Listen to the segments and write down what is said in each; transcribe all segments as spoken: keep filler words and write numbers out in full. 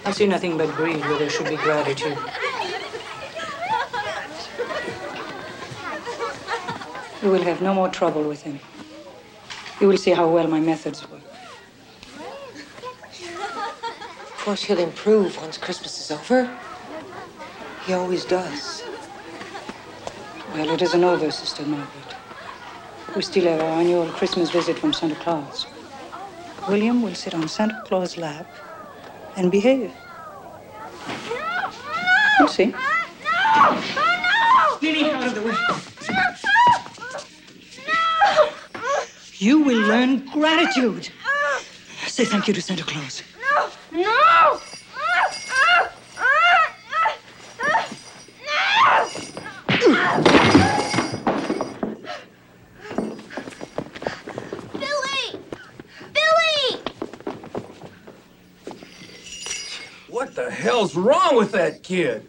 I see nothing but greed where there should be gratitude. You will have no more trouble with him. You will see how well my methods work. Of course, he'll improve once Christmas is over. He always does. Well, it isn't over, Sister Margaret. We still have our annual Christmas visit from Santa Claus. William will sit on Santa Claus' lap and behave. You'll see. No! Oh, no! Lily, out of the way. No! You will learn gratitude. Say thank you to Santa Claus. No! No! Billy! Billy! What the hell's wrong with that kid?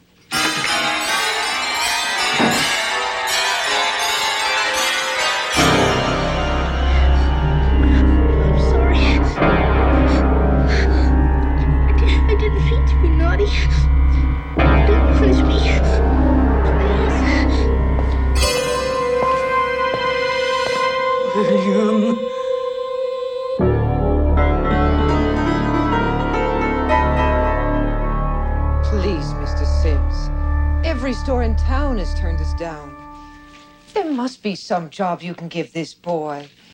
I'm sorry. I, did, I didn't mean to be naughty. Don't punish me. William. Please, Mister Sims. Every store in town has turned us down. There must be some job you can give this boy.